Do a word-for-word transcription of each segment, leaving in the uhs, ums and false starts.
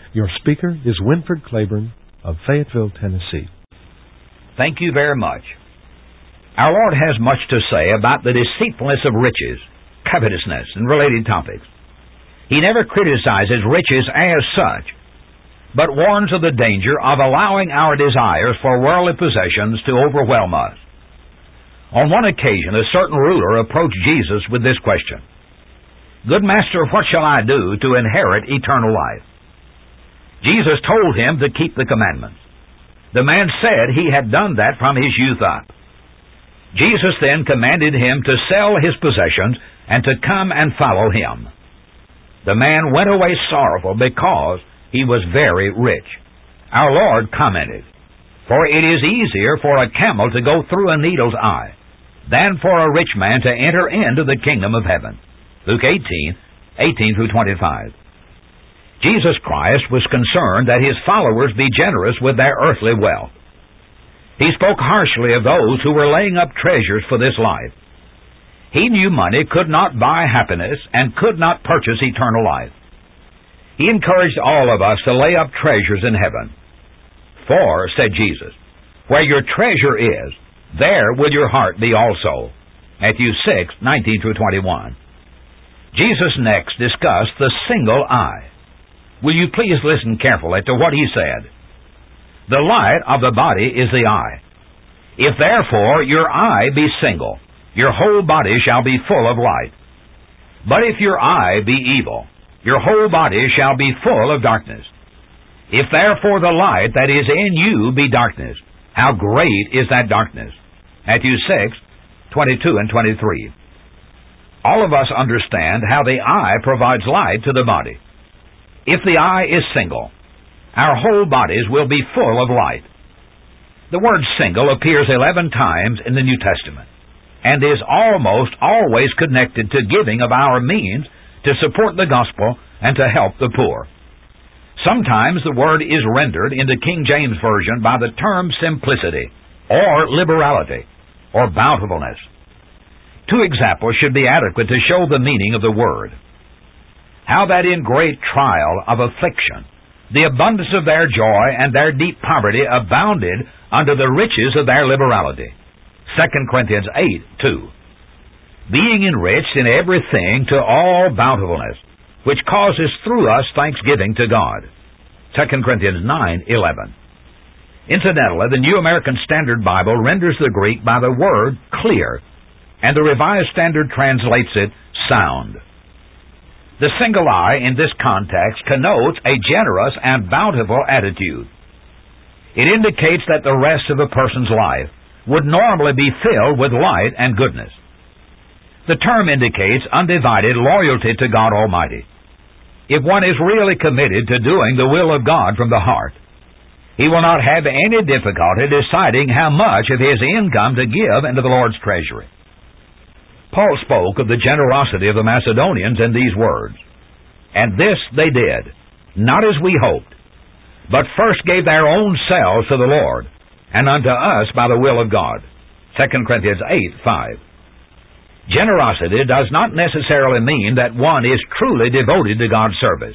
Your speaker is Winford Claiborne of Fayetteville, Tennessee. Thank you very much. Our Lord has much to say about the deceitfulness of riches, covetousness, and related topics. He never criticizes riches as such, but warns of the danger of allowing our desires for worldly possessions to overwhelm us. On one occasion, a certain ruler approached Jesus with this question: "Good master, what shall I do to inherit eternal life?" Jesus told him to keep the commandments. The man said he had done that from his youth up. Jesus then commanded him to sell his possessions and to come and follow him. The man went away sorrowful because he was very rich. Our Lord commented, "For it is easier for a camel to go through a needle's eye than for a rich man to enter into the kingdom of heaven." Luke eighteen, eighteen through twenty-five. Jesus Christ was concerned that his followers be generous with their earthly wealth. He spoke harshly of those who were laying up treasures for this life. He knew money could not buy happiness and could not purchase eternal life. He encouraged all of us to lay up treasures in heaven. "For," said Jesus, "where your treasure is, there will your heart be also." Matthew six, nineteen through twenty-one. Jesus next discussed the single eye. Will you please listen carefully to what he said? "The light of the body is the eye. If therefore your eye be single, your whole body shall be full of light. But if your eye be evil, your whole body shall be full of darkness. If therefore the light that is in you be darkness, how great is that darkness?" Matthew six, twenty-two and twenty-three. All of us understand how the eye provides light to the body. If the eye is single, our whole bodies will be full of light. The word single appears eleven times in the New Testament and is almost always connected to giving of our means to support the gospel and to help the poor. Sometimes the word is rendered in the King James Version by the term simplicity, or liberality, or bountifulness. Two examples should be adequate to show the meaning of the word. "How that in great trial of affliction, the abundance of their joy and their deep poverty abounded under the riches of their liberality." Second Corinthians eight, two. "Being enriched in everything to all bountifulness, which causes through us thanksgiving to God." Second Corinthians nine, eleven. Incidentally, the New American Standard Bible renders the Greek by the word clear, and the Revised Standard translates it sound. The single eye in this context connotes a generous and bountiful attitude. It indicates that the rest of a person's life would normally be filled with light and goodness. The term indicates undivided loyalty to God Almighty. If one is really committed to doing the will of God from the heart, he will not have any difficulty deciding how much of his income to give into the Lord's treasury. Paul spoke of the generosity of the Macedonians in these words: "And this they did, not as we hoped, but first gave their own selves to the Lord, and unto us by the will of God." Second Corinthians eight, five. Generosity does not necessarily mean that one is truly devoted to God's service,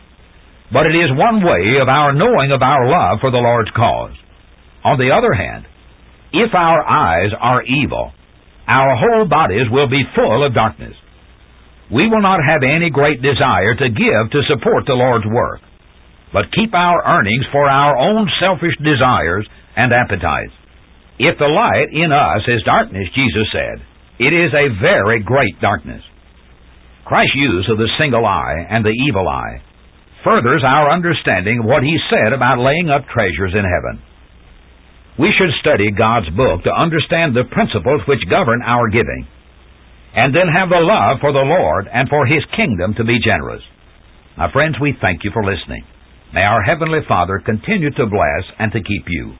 but it is one way of our knowing of our love for the Lord's cause. On the other hand, if our eyes are evil, our whole bodies will be full of darkness. We will not have any great desire to give to support the Lord's work, but keep our earnings for our own selfish desires and appetites. If the light in us is darkness, Jesus said, it is a very great darkness. Christ's use of the single eye and the evil eye furthers our understanding of what he said about laying up treasures in heaven. We should study God's book to understand the principles which govern our giving, and then have the love for the Lord and for his kingdom to be generous. My friends, we thank you for listening. May our Heavenly Father continue to bless and to keep you.